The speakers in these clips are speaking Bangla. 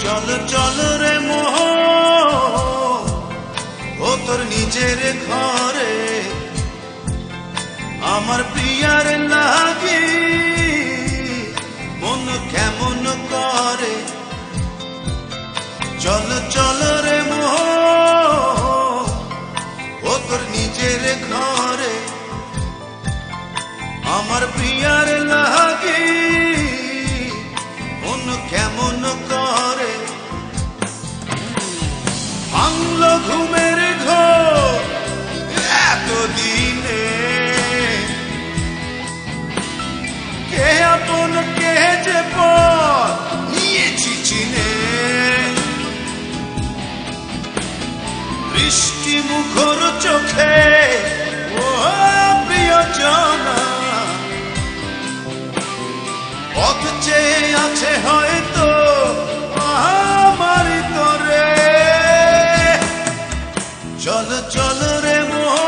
চল চল রে মোহ ও তোর নিজের ঘরে আমার প্রিয়ার লাগি মন কেমন করে চল চল রে মোহ ও তোর নিজের ঘরে আমার প্রিয়ার লাগি মন কেমন করে ভাঙল ঘুমের ঘোর এতদিনে কে আপন কে যে পর নিয়েছি চিনে বৃষ্টি মুখর চোখে ও প্রিয়জনা পথ চেয়ে আছে হয়তো আমার তরে চল চল রে মোহ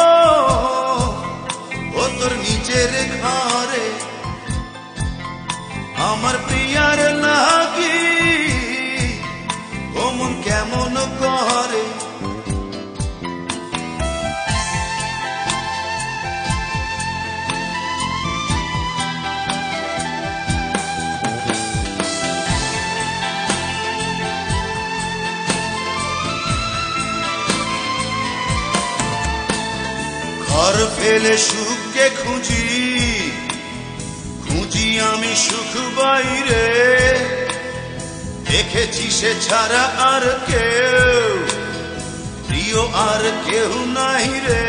ও তোর নিজের ঘরে আমার প্রিয়ার লাগি ও মন কেমন করে ঘর ফেলে সুখকে খুঁজি খুঁজি আমি সুখ বাইরে দেখেছি সে ছাড়া আর কেউ প্রিয় আর কেউ নাই রে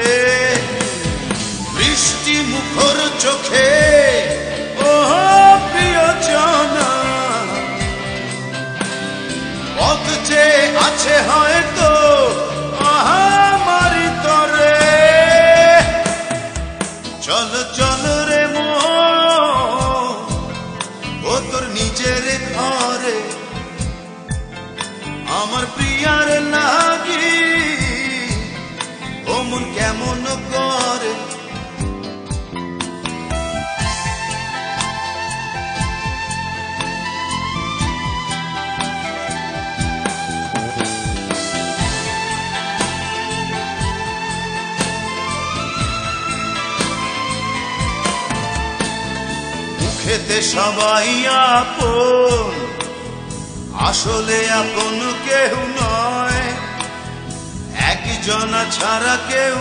বৃষ্টি মুখর চোখে ও প্রিয়জনা পথ যে আছে হয়তো আমারই তরে চল চল রে মোহ ও তোর নিজের ঘরে আমার প্রিয়ার লাগি ও মন কেমন করে মুখেতে সবাই আপন আসলে আপন কেউ নয় একজনা ছাড়া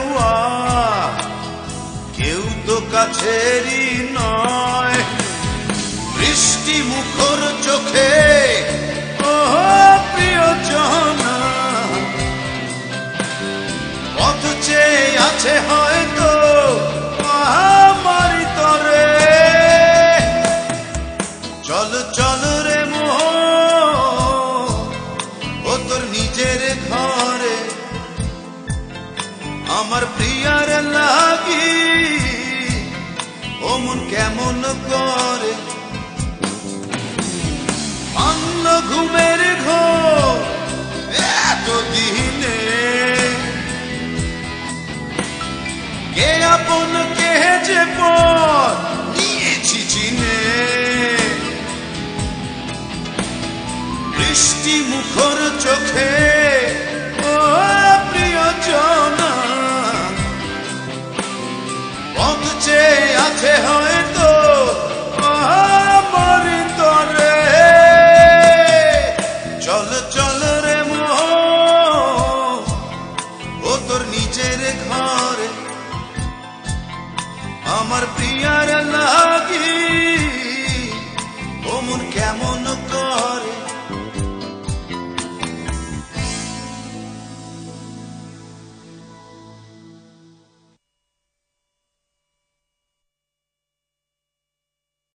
কেউ তো কাছেরই নয় বৃষ্টি মুখর চোখে ও প্রিয়জনা পথ চেয়ে আছে হয়তো আমারই তরে চল চল রে মোহ ও তোর নিজের ঘরে আমার প্রিয়ার লাগি ও মন কেমন করে ভাঙল ঘুমের ঘোর এতদিনে কে আপন কে যে পর নিয়েছি চিনে বৃষ্টি মুখর চোখে ও প্রিয়জনা পথ চেয়ে আছে হয়তো আমার তরে চল চল রে মোহ ও তোর নিজের ঘরে আমার প্রিয়ার লাগি ও মন কেমন